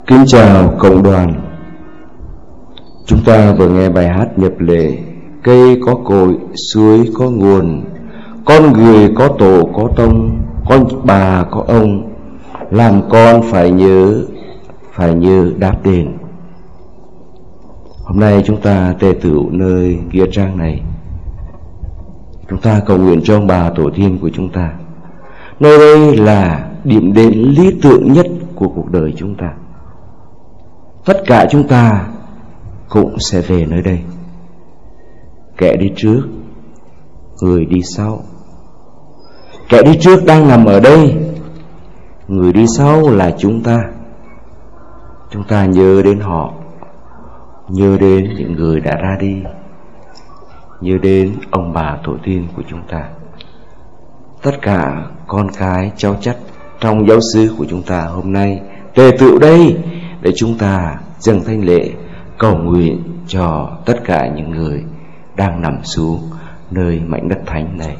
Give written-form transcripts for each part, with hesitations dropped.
Kính chào cộng đoàn. Chúng ta vừa nghe bài hát nhập lệ. Cây có cội, suối có nguồn, con người có tổ có tông, con bà có ông, làm con phải nhớ đáp đền. Hôm nay chúng ta tề tựu nơi nghĩa trang này. Chúng ta cầu nguyện cho ông bà tổ tiên của chúng ta. Nơi đây là điểm đến lý tưởng nhất của cuộc đời chúng ta. Tất cả chúng ta cũng sẽ về nơi đây. Kẻ đi trước, người đi sau. Kẻ đi trước đang nằm ở đây, người đi sau là chúng ta. Chúng ta nhớ đến họ, nhớ đến những người đã ra đi, nhớ đến ông bà tổ tiên của chúng ta. Tất cả con cái cháu chắt trong giáo xứ của chúng ta hôm nay tề tựu đây để chúng ta dâng thánh lễ cầu nguyện cho tất cả những người đang nằm xuống nơi mảnh đất thánh này.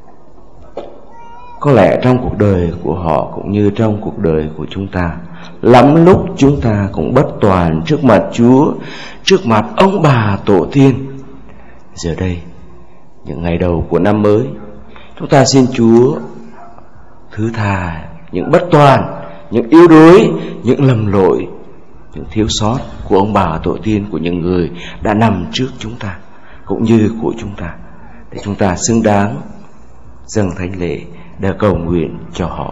Có lẽ trong cuộc đời của họ cũng như trong cuộc đời của chúng ta, lắm lúc chúng ta cũng bất toàn trước mặt Chúa, trước mặt ông bà tổ tiên. Giờ đây, những ngày đầu của năm mới, chúng ta xin Chúa thứ tha những bất toàn, những yếu đuối, những lầm lỗi, những thiếu sót của ông bà tổ tiên, của những người đã nằm trước chúng ta cũng như của chúng ta, để chúng ta xứng đáng dâng thánh lễ để cầu nguyện cho họ.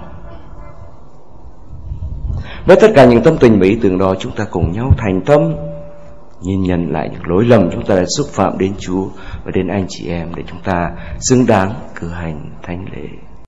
Với tất cả những tâm tình và ý tưởng đó, chúng ta cùng nhau thành tâm nhìn nhận lại những lỗi lầm chúng ta đã xúc phạm đến Chúa và đến anh chị em, để chúng ta xứng đáng cử hành thánh lễ.